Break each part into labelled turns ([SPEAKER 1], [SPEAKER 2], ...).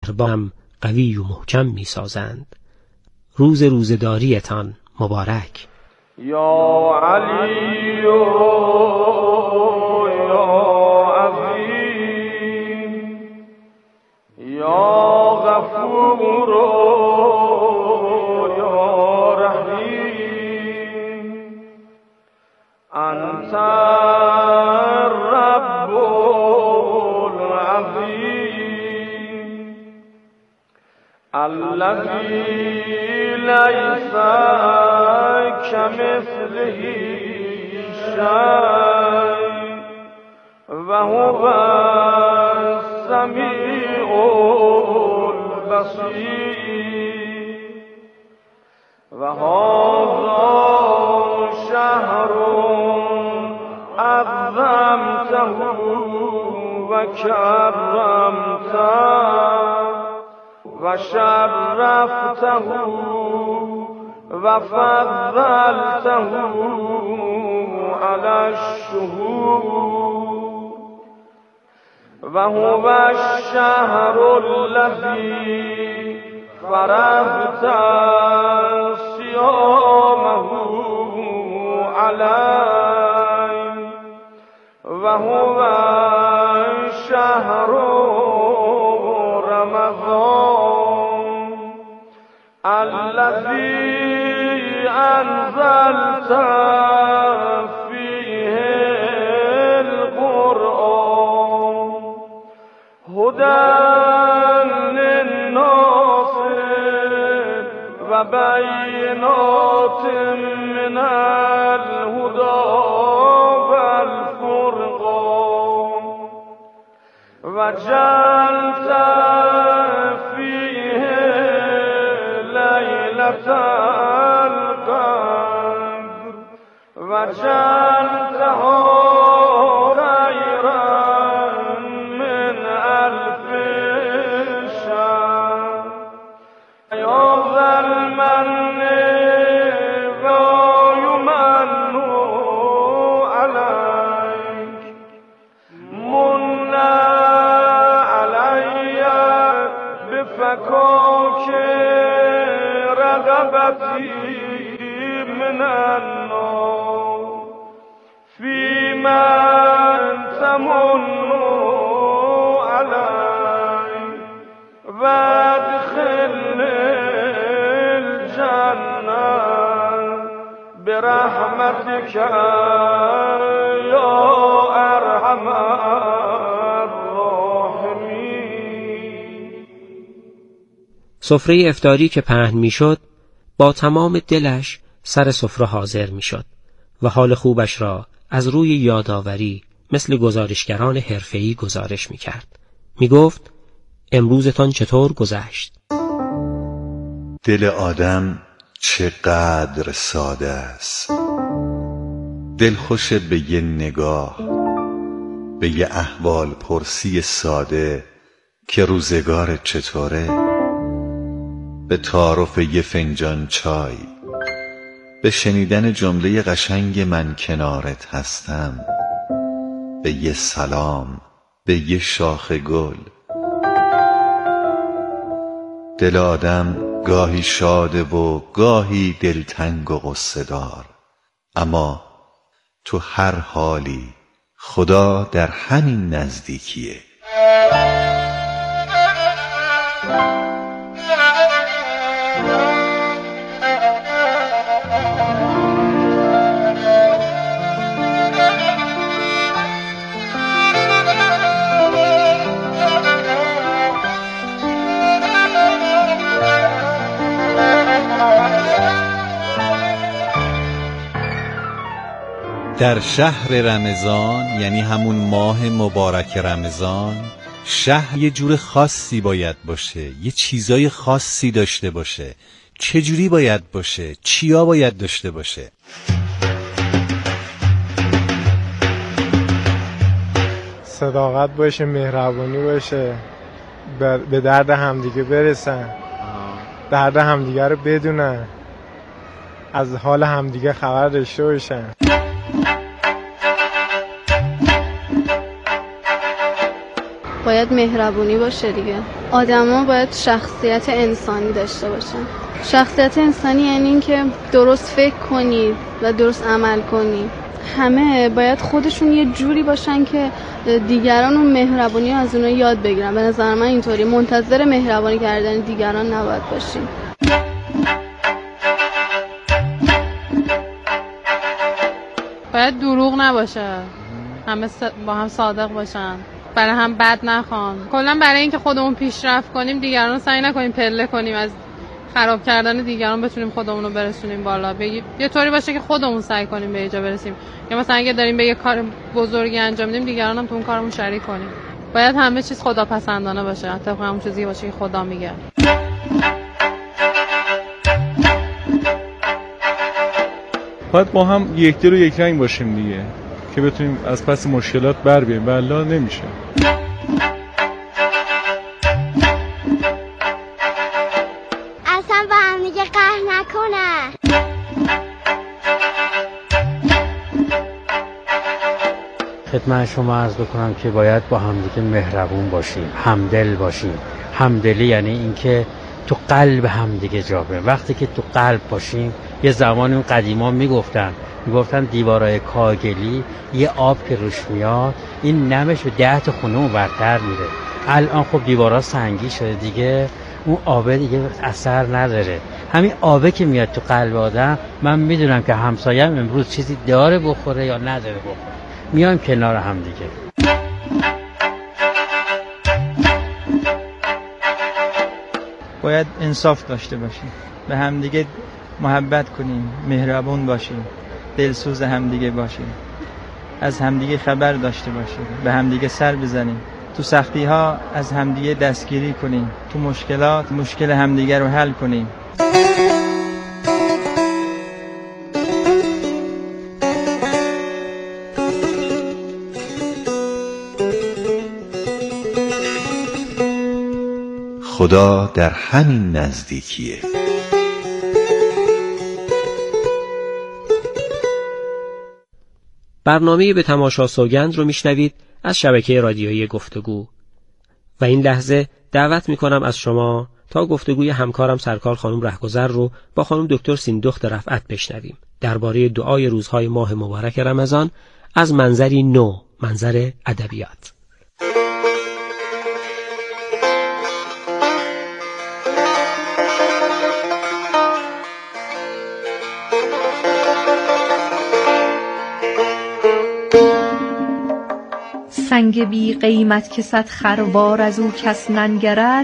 [SPEAKER 1] با هم قوی و محکم می سازند. روز روزداریتان مبارک.
[SPEAKER 2] یا علی یا عظیم یا غفور یا رحیم انت الرب العظیم الذی لیس كمثله شيء وهو السميع البصير وهذا شهر أعظمته وكرمته وشرفته وفضلته على الشهور وهو الشهر الذي فرضت صيامه عليه وهو شهر رمضان الذي أنزلت فيه القرآن هدى للناس وبينات من الهدى والفرقان وجعلت فيه ليلة وجعلته خيرا من ألف شهر يا ذا المن ويمن عليك من علي بفكاك رغبتي من النار في من تمن علي وادخل الجنة برحمتك يا أرحم الراحمين.
[SPEAKER 1] سفره افطاری که پهن میشد با تمام دلش سر سفره حاضر میشد و حال خوبش را از روی یادآوری مثل گزارشگران حرفه‌ای گزارش میکرد. میگفت امروزتان چطور گذشت؟
[SPEAKER 3] دل آدم چقدر ساده است. دلخوش به یه نگاه، به یه احوال پرسی ساده که روزگار چطوره، به تعارف یه فنجان چای، به شنیدن جمله قشنگ من کنارت هستم، به یه سلام، به یه شاخ گل. دل آدم گاهی شاده و گاهی دلتنگ و غصه دار، اما تو هر حالی خدا در همین نزدیکیه.
[SPEAKER 4] در شهر رمضان، یعنی همون ماه مبارک رمضان، شهر یه جور خاصی باید باشه، یه چیزای خاصی داشته باشه. چجوری باید باشه؟ چیا باید داشته باشه؟
[SPEAKER 5] صداقت باشه، مهربانی باشه، به درد همدیگه برسن، درد همدیگه رو بدونن، از حال همدیگه خبر داشته باشن.
[SPEAKER 6] باید مهربونی باشه دیگه. آدما باید شخصیت انسانی داشته باشن. شخصیت انسانی یعنی این که درست فکر کنی و درست عمل کنی. همه باید خودشون یه جوری باشن که دیگران اون مهربونی از اونها یاد بگیرن. به نظر من اینطوری، منتظر مهربانی کردن دیگران نباید باشیم.
[SPEAKER 7] باید دروغ نباشه، همه با هم صادق باشن، برای هم بد نخوان. کلا برای اینکه خودمون پیشرفت کنیم دیگران رو سعی نکنیم پله کنیم، از خراب کردن دیگران بتونیم خودمون رو برسونیم بالا. یه طوری باشه که خودمون سعی کنیم به یه جا برسیم، یا مثلا اگه داریم به یه کار بزرگی انجام میدیم دیگران هم تو اون کارمون شریک کنیم. باید همه چیز خداپسندانه باشه، طبق همون چیزی باشه که خدا میگه.
[SPEAKER 8] باید با هم یک دل و یک رنگ باشیم دیگه، که بتونیم از پس مشکلات بر بیاییم، والله نمیشه.
[SPEAKER 9] اصلا با هم دیگه قهر نکنه.
[SPEAKER 10] خدمت شما عرض بکنم که باید با همدیگه مهربون باشیم، همدل باشیم. همدلی یعنی اینکه تو قلب همدیگه جا بریم. وقتی که تو قلب باشیم، یه زمانی اون قدیما میگفتن دیوارای کاگلی یه آب که روش میاد این نمش و 10 تا خونه اون ورتر میره. الان خب دیوارا سنگی شده دیگه، اون آبه دیگه اثر نداره. همین آبه که میاد تو قلب آدم، من میدونم که همسایم امروز چیزی داره بخوره یا نداره بخوره، میایم کنار هم دیگه.
[SPEAKER 11] باید انصاف داشته باشیم، به همدیگه محبت کنیم، مهربون باشیم، دلسوز همدیگه باشیم، از همدیگه خبر داشته باشیم، به همدیگه سر بزنیم، تو سختی ها از همدیگه دستگیری کنیم، تو مشکلات مشکل همدیگه رو حل کنیم.
[SPEAKER 3] خدا در همین نزدیکیه.
[SPEAKER 1] برنامه به تماشا سوگند رو میشنوید از شبکه رادیویی گفتگو و این لحظه دعوت میکنم از شما تا گفتگوی همکارم سرکار خانم رهگذر رو با خانم دکتر سیندخت رفعت بشنویم درباره دعای روزهای ماه مبارک رمضان از منظری نو، منظر ادبیات.
[SPEAKER 12] سنگ بی قیمت که صد خروار از او کس ننگرد،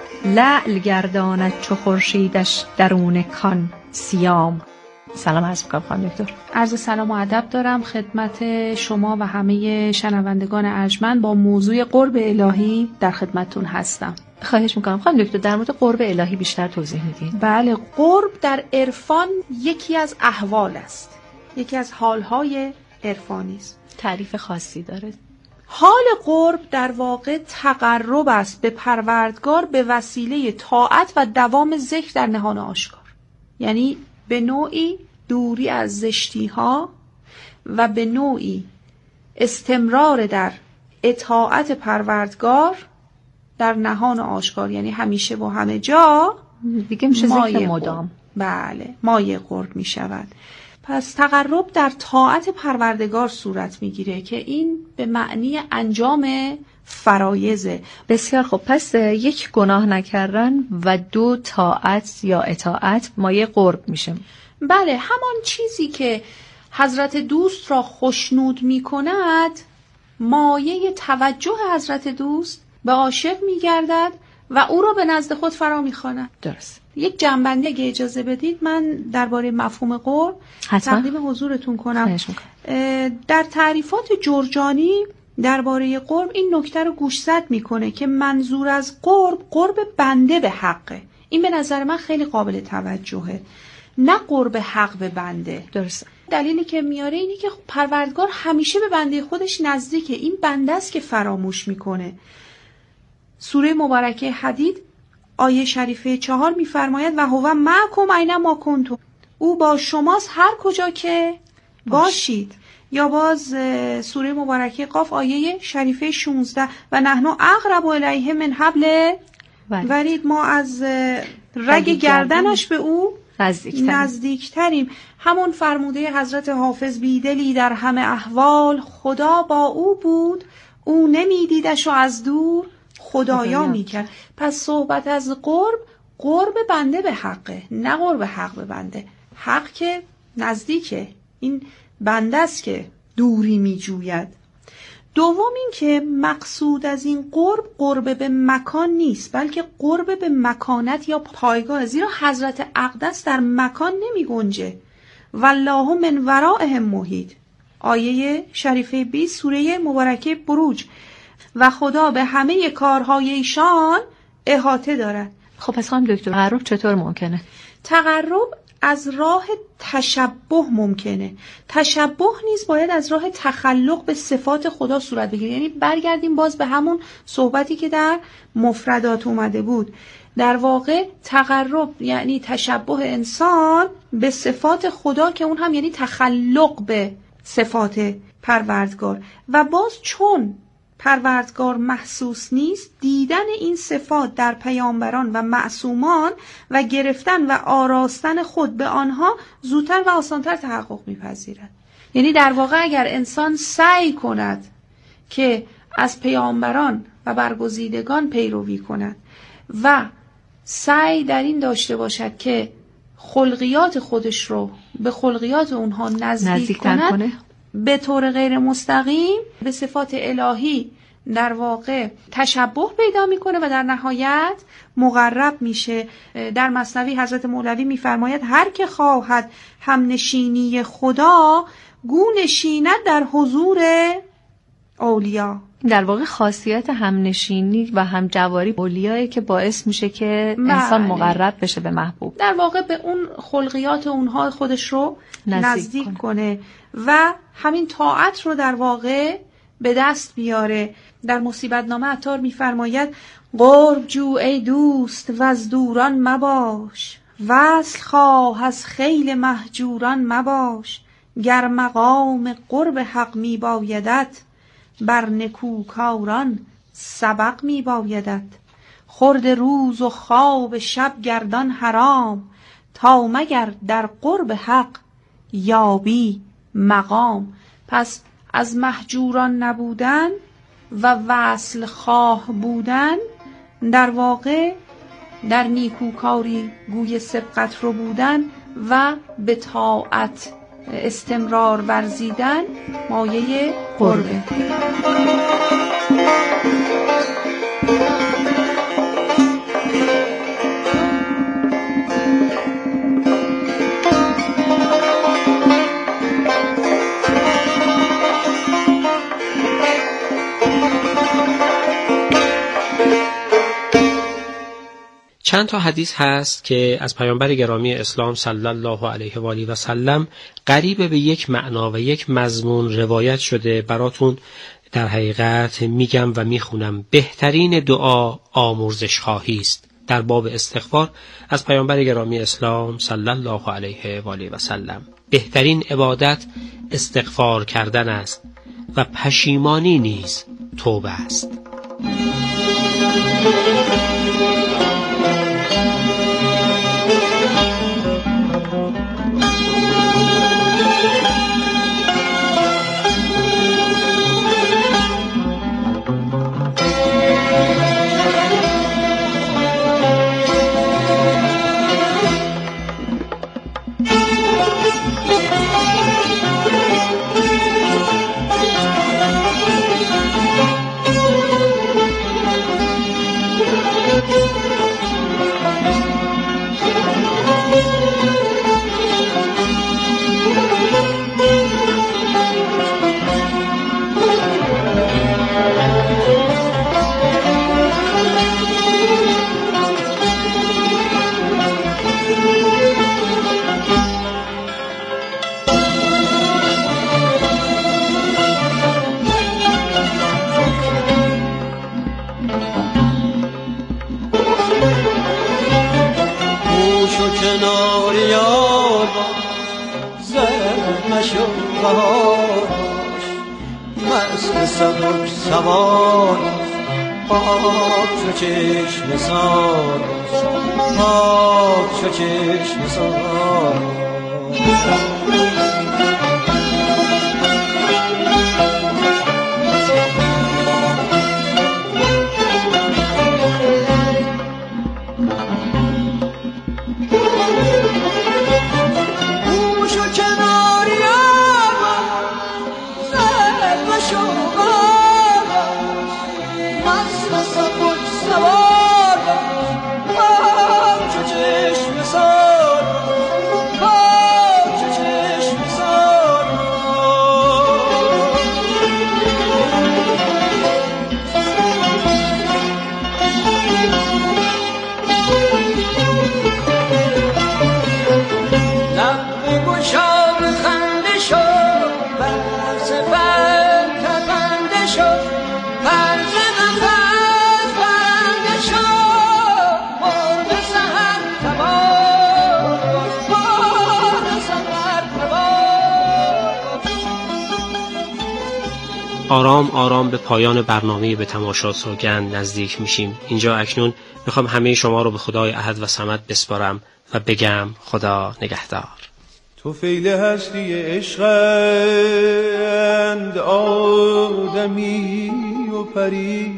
[SPEAKER 12] لعل گرداند چو خورشیدش درون کان سیام. سلام عرض می‌کنم خانم دکتر.
[SPEAKER 13] عرض سلام و ادب دارم خدمت شما و همه شنوندگان ارجمند. با موضوع قرب الهی در خدمتتون هستم.
[SPEAKER 12] خواهش می‌کنم خانم دکتر در مورد قرب الهی بیشتر توضیح میدین؟
[SPEAKER 13] بله، قرب در عرفان یکی از احوال است، یکی از حال‌های عرفانی است.
[SPEAKER 12] تعریف خاصی داره؟
[SPEAKER 13] حال قرب در واقع تقرب است به پروردگار به وسیله طاعت و دوام ذکر در نهان آشکار، یعنی به نوعی دوری از زشتی‌ها و به نوعی استمرار در اطاعت پروردگار در نهان آشکار، یعنی همیشه و همه جا
[SPEAKER 12] دیگه میشه ذکر مدام.
[SPEAKER 13] بله، مایه قرب می شود. پس تقرب در طاعت پروردگار صورت میگیره که این به معنی انجام فرایضه.
[SPEAKER 12] بسیار خوب، پس یک گناه نکردن و 2 طاعت یا اطاعت مایه قرب میشه.
[SPEAKER 13] بله، همان چیزی که حضرت دوست را خوشنود میکند مایه توجه حضرت دوست به عاشق میگردد و او را به نزد خود فرا میخواند.
[SPEAKER 12] درست.
[SPEAKER 13] یک جنبندی اگه اجازه بدید من درباره مفهوم قرب تقدیم حضورتون کنم. در تعریفات جرجانی درباره قرب این نکته رو گوشزد میکنه که منظور از قرب بنده به حقه. این به نظر من خیلی قابل توجهه، نه قرب حق به بنده.
[SPEAKER 12] درست.
[SPEAKER 13] دلیلی که میاره اینه که پروردگار همیشه به بنده خودش نزدیکه، این بنده است که فراموش میکنه. سوره مبارکه حدید آیه شریفه 4 میفرماید و هو معکم اینما کنتم، او با شماست هر کجا که باشید. یا باز سوره مبارکه قاف آیه شریفه 16 و نحن اقرب الیه من حبل ورید ما از رگ گردنش به او نزدیکتریم. همون فرموده حضرت حافظ بیدلی در همه احوال، خدا با او بود او نمیدیدش و از دور خدایا میکرد. پس صحبت از قرب بنده به حقه، نه قرب حق به بنده. حق که نزدیکه، این بنده است که دوری میجوید. دوم این که مقصود از این قرب به مکان نیست، بلکه قرب به مکانت یا پایگاه، زیرا حضرت اقدس در مکان نمی گنجه. والله من ورائهم محیط، آیه شریفه 20 سوره مبارکه بروج. و خدا به همه کارهای ایشان احاطه دارد.
[SPEAKER 12] خب پس خانم دکتر، تقرب چطور ممکنه؟
[SPEAKER 13] تقرب از راه تشبه ممکنه. تشبه نیز باید از راه تخلق به صفات خدا صورت بگیره. یعنی برگردیم باز به همون صحبتی که در مفردات اومده بود. در واقع تقرب یعنی تشبه انسان به صفات خدا، که اون هم یعنی تخلق به صفات پروردگار. و باز چون پروردگار محسوس نیست، دیدن این صفات در پیامبران و معصومان و گرفتن و آراستن خود به آنها زودتر و آسانتر تحقق میپذیرد. یعنی در واقع اگر انسان سعی کند که از پیامبران و برگزیدگان پیروی کند و سعی در این داشته باشد که خلقیات خودش رو به خلقیات اونها نزدیک کند، به طور غیر مستقیم به صفات الهی در واقع تشبه پیدا میکنه و در نهایت مقرب میشه. در مثنوی حضرت مولوی میفرماید هر که خواهد همنشینی خدا گو نشیند در حضور اولیا.
[SPEAKER 12] در واقع خاصیت همنشینی و همجواری اولیایی که باعث میشه که انسان مقرب بشه به محبوب،
[SPEAKER 13] در واقع به اون خلقیات اونها خودش رو نزدیک کنه و همین طاعت رو در واقع به دست بیاره. در مصیبت نامه عطار میفرماید قرب جو ای دوست و از دوران مباش، وصل خواه از خیل مهجوران مباش. گر مقام قرب حق میبایدت، بر نکوکاران سبق میبایدت. خورد روز و خواب شب گردان حرام، تا مگر در قرب حق یابی مقام. پس از مهجوران نبودن و وصل خواه بودن، در واقع در نیکوکاری گوی سبقت رو بودن و به طاعت استمرار ورزیدن مایه قربه.
[SPEAKER 1] چند تا حدیث هست که از پیامبر گرامی اسلام صلی الله علیه و آله و سلم قریب به یک معنا و یک مضمون روایت شده. براتون در حقیقت میگم و میخونم. بهترین دعا آمرزش خواهی است. در باب استغفار از پیامبر گرامی اسلام صلی الله علیه و آله و سلم: بهترین عبادت استغفار کردن است و پشیمانی نیز توبه است.
[SPEAKER 14] پاک چو چشم سار پاک چو چشم سار
[SPEAKER 1] آرام آرام به پایان برنامه به تماشا سوگند نزدیک میشیم. اینجا اکنون میخوام همه شما رو به خدای احد و صمد بسپارم و بگم خدا نگهدار.
[SPEAKER 2] تو فیل هستی عشقند آدمی و پری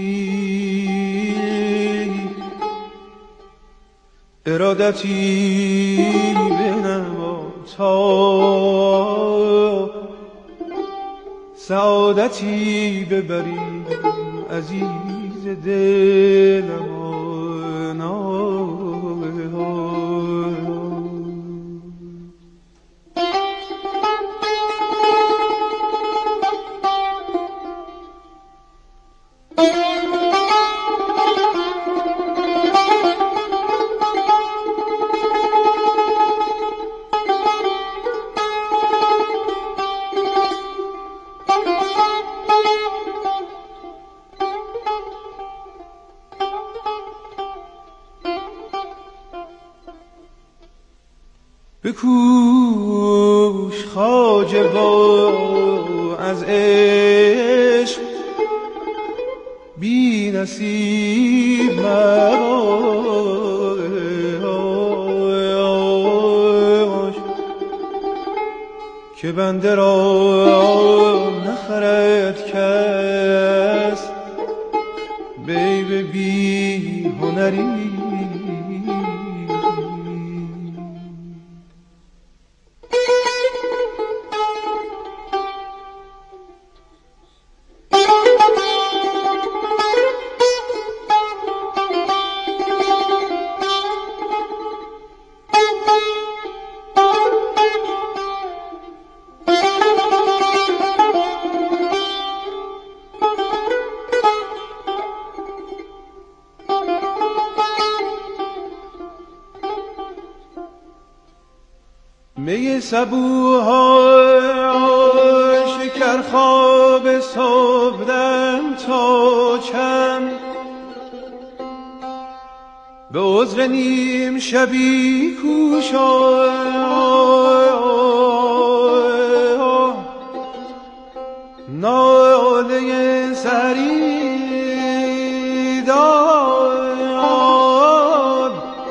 [SPEAKER 2] ارادتی بنما تا سعادتی ببریم عزیز دلم بکوش خواجه با از عشق بی نصیب مباش که بنده را نخرد کس بیب بی هنری می صبوها شکر خواب صبحدم تا چند به عذر نیم شبی کوشا ناله سری داد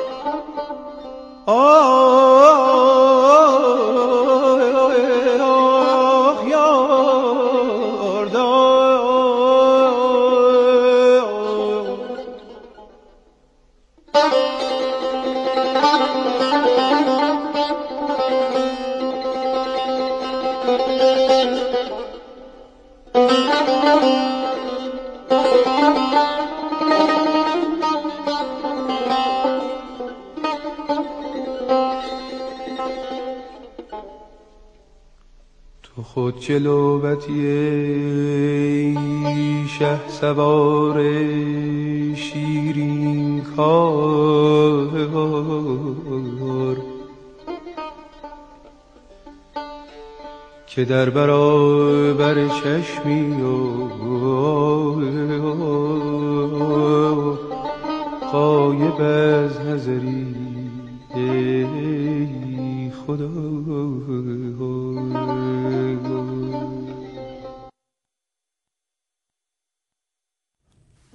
[SPEAKER 2] تو خود جلوبتی شه سوار شیرین کار که در برابر چشمی و غایب از نظری ای خدا.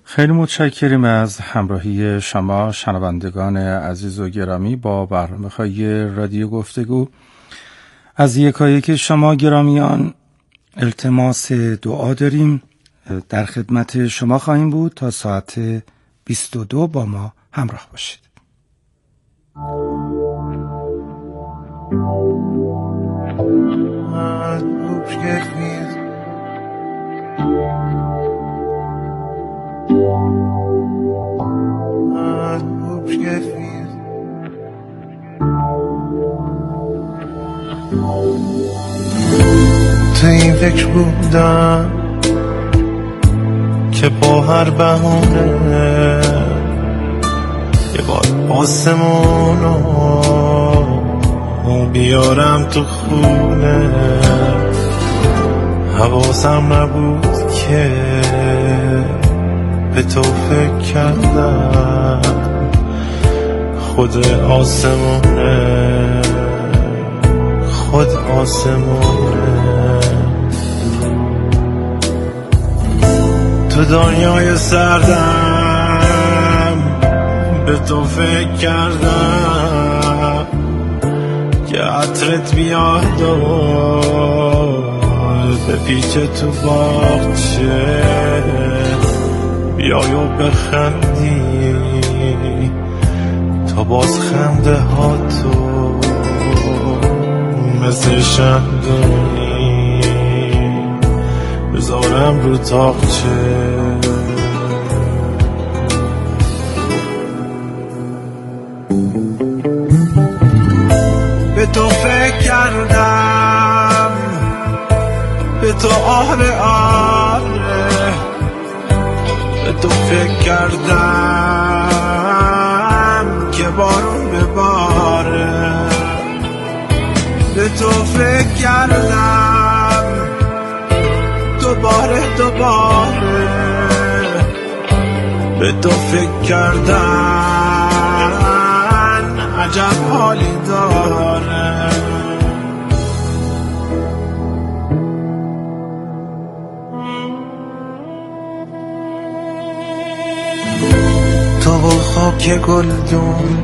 [SPEAKER 15] خیلی متشکریم از همراهی شما شنوندگان عزیز و گرامی با برنامه‌های رادیو گفتگو. از یکایک شما گرامیان التماس دعا داریم. در خدمت شما خواهیم بود تا ساعت 22 با ما همراه باشید.
[SPEAKER 2] تو این فکر بودم که با هر بهونه یه بار آسمونو بیارم تو خونه. حواسم نبود که به تو فکر کردم خود آسمونه، خود آسمونه. تو دنیای سردم به تو فکر کردم که عطرت بیاد و به پیچ تو باغچه بیای و بخندی تا باز خنده ها تو مثل شمدونی بذارم رو تاقچه. به تو فکر کردم، به تو آره آره، به تو فکر کردم که بارون بباره. به تو فکر کردم دوباره به تو فکر کردن عجب حالی داره. تو و خاک گلدون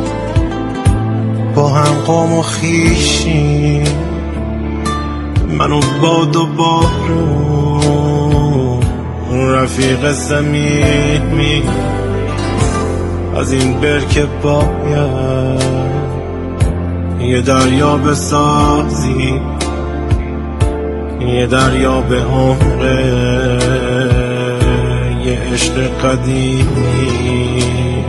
[SPEAKER 2] با هم قوم و خیشی، منو باد و بارون رفیق صمیمی. از این برکه باید یه دریا بسازی، یه دریا به عمره یه عشق قدیمی.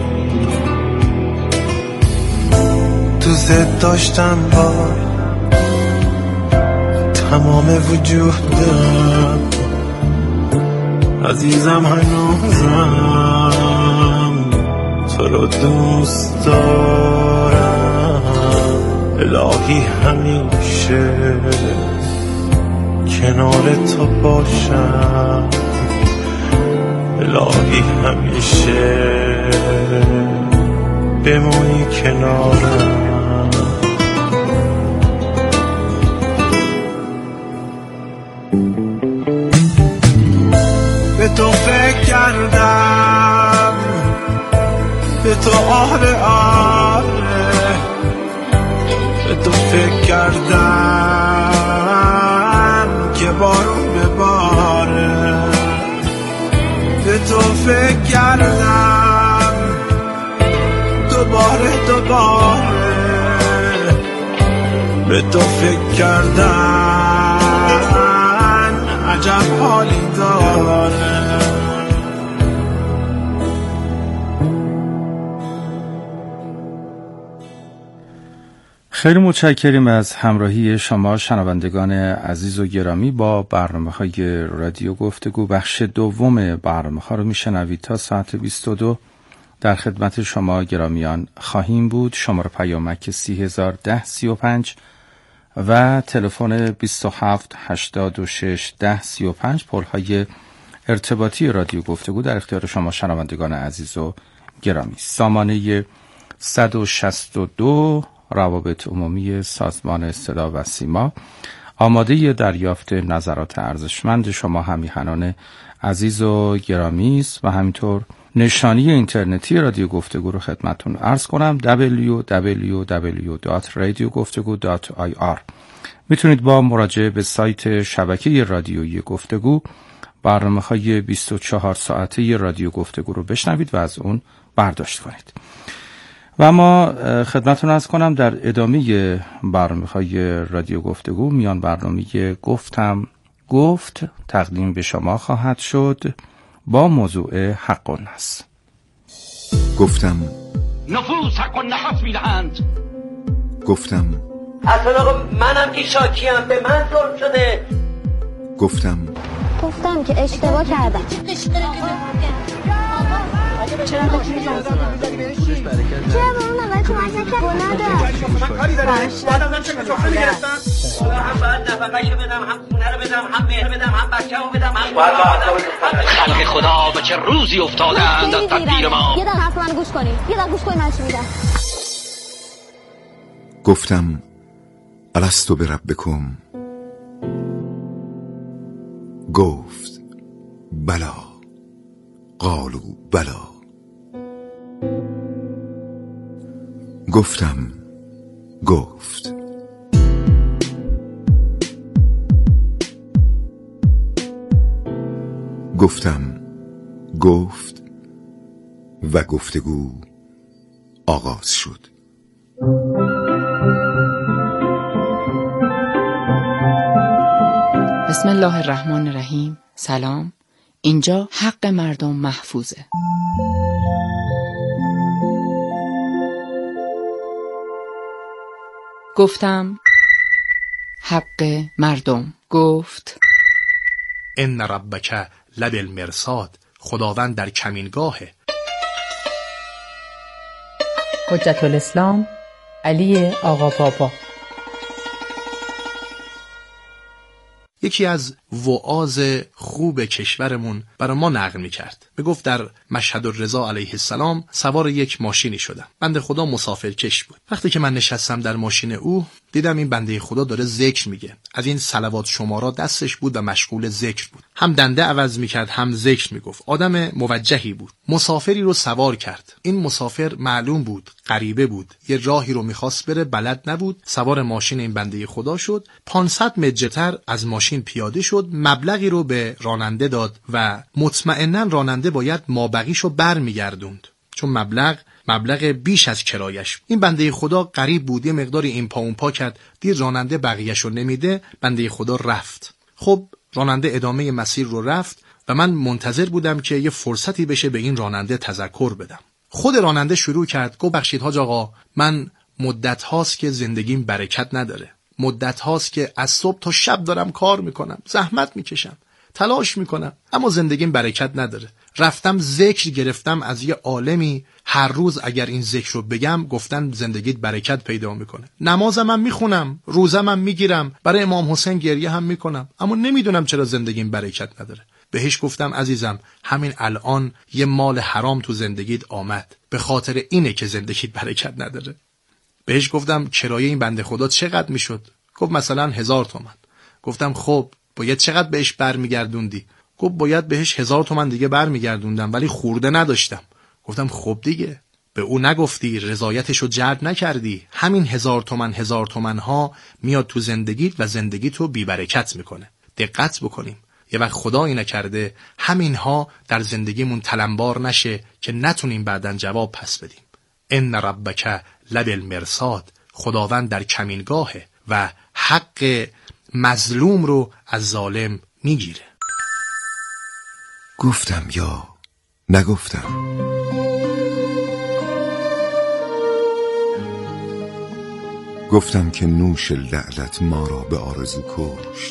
[SPEAKER 2] دوست داشتم با تمام وجودم، عزیزم هنوزم تو رو دوست دارم. الهی همیشه کنار تو باشم، الهی همیشه بمونی کنارم. به تو فکر کردم، به تو آره آره، به تو فکر کردم که بارون بباره. به تو فکر کردم دوباره به تو فکر کردن عجب حالی داره.
[SPEAKER 15] خیلی متشکریم از همراهی شما شنوندگان عزیز و گرامی با برنامه‌های رادیو گفتگو. بخش دوم برنامه‌ها رو میشنوید. تا ساعت 22 در خدمت شما گرامیان خواهیم بود. شماره پیامک 301035 و تلفن 27861035 پل‌های ارتباطی رادیو گفتگو در اختیار شما شنوندگان عزیز و گرامی. سامانه 162 روابط عمومی سازمان صدا و سیما آماده دریافت نظرات ارزشمند شما همیهنان عزیز و گرامی است و همینطور نشانی اینترنتی رادیو گفتگو رو خدمتتون عرض کنم www.radiogoftegu.ir. میتونید با مراجعه به سایت شبکه رادیویی گفتگو برنامه‌های 24 ساعته رادیو گفتگو رو بشنوید و از اون برداشت کنید. و ما خدمتتون عرض کنم در ادامه برنامه‌های رادیو گفتگو میان برنامه گفتم گفت تقدیم به شما خواهد شد با موضوع حق النفس.
[SPEAKER 3] گفتم
[SPEAKER 16] نفوس حق النفس میدهند.
[SPEAKER 3] گفتم
[SPEAKER 17] اصلا آقا منم که شاکیم، به من ظلم شده.
[SPEAKER 3] گفتم
[SPEAKER 9] که اشتباه کردم. چرا به اون آقای کمک نکرد؟
[SPEAKER 17] کاری داره؟ بعد چه کسافه میگرفتن؟ هم باید نفقه‌شو بدم، هم خونه رو بدم، هم مهر بدم، هم بچه‌مو بدم، هم
[SPEAKER 16] خلق خدا به چه روزی افتادند از تقدیر ما.
[SPEAKER 9] یه دقیقه حرف منو گوش کنی. من چی میگم.
[SPEAKER 3] گفتم الستو بربکم. گفت بلا. قالوا بلا. گفتم گفت. گفتم گفت و گفتگو آغاز شد.
[SPEAKER 18] بسم الله الرحمن الرحیم. سلام. اینجا حق مردم محفوظه. گفتم حق مردم. گفت
[SPEAKER 19] ان ربک لبالمرصاد. خداوند در کمینگاهه.
[SPEAKER 20] حجت الاسلام علی آقا بابا.
[SPEAKER 19] یکی از وعاظ خوب کشورمون برای ما نقل می‌کرد. میگفت در مشهد الرضا علیه السلام سوار یک ماشینی شدم. بنده خدا مسافرکش بود. وقتی که من نشستم در ماشین او دیدم این بنده خدا داره ذکر میگه. از این صلوات شمارا دستش بود و مشغول ذکر بود. هم دنده عوض میکرد هم ذکر میگفت. آدم موجهی بود. مسافری رو سوار کرد. این مسافر معلوم بود، غریبه بود. یه راهی رو میخواست بره، بلد نبود. سوار ماشین این بنده خدا شد. 500 متر جلوتر از ماشین پیاده شد. مبلغی رو به راننده داد و مطمئناً راننده باید مابقیشو برمیگردوند، چون مبلغ بیش از کرایش. این بنده خدا غریب بود، یه مقداری این پا اون پا کرد، دید راننده بقیه‌شو نمیده، بنده خدا رفت. خب راننده ادامه مسیر رو رفت و من منتظر بودم که یه فرصتی بشه به این راننده تذکر بدم. خود راننده شروع کرد، گفت بخشید حاج آقا، من مدت هاست که زندگیم برکت نداره. مدت هاست که از صبح تا شب دارم کار میکنم، زحمت میکشم، تلاش میکنم، اما زندگیم برکت نداره. رفتم ذکر گرفتم از یه عالمی، هر روز اگر این ذکر رو بگم گفتن زندگیت برکت پیدا میکنه. نمازم هم میخونم، روزم هم میگیرم، برای امام حسین گریه هم میکنم، اما نمیدونم چرا زندگیم برکت نداره. بهش گفتم عزیزم، همین الان یه مال حرام تو زندگیت آمد، به خاطر اینه که زندگیت برکت نداره. بهش گفتم کرایه این بنده خدا چقدر میشد؟ گفت مثلا 1000 تومان. گفتم خب باید چقدر بهش برمیگردوندی؟ گفت باید بهش 1000 تومان دیگه برمیگردوندم، ولی خورده نداشتم. گفتم خب دیگه، به او نگفتی، رضایتشو جلب نکردی، همین 1000 تومان ها میاد تو زندگیت و زندگیتو بی برکت میکنه. دقت بکنیم، یه وقت خدایی نکرده همین ها در زندگیمون تلمبار نشه که نتونیم بعدن جواب پس بدیم. ان ربک لبالمرصاد. خداوند در کمینگاهه و حق مظلوم رو از ظالم میگیره.
[SPEAKER 3] گفتم یا نگفتم. گفتم که نوش لعلت ما را به آرزو کشت.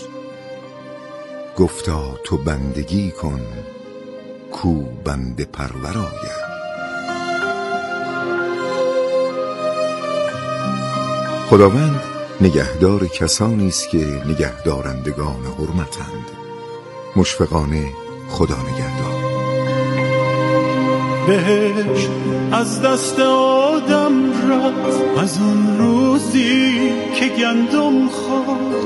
[SPEAKER 3] گفتا تو بندگی کن کو بنده پرور آید. خداوند نگهدار کسانی است که نگهدارندگان حرمتند. مشفقانه خدا نگهدار.
[SPEAKER 2] بهشت از دست آدم رفت از اون روزی که گندم خورد.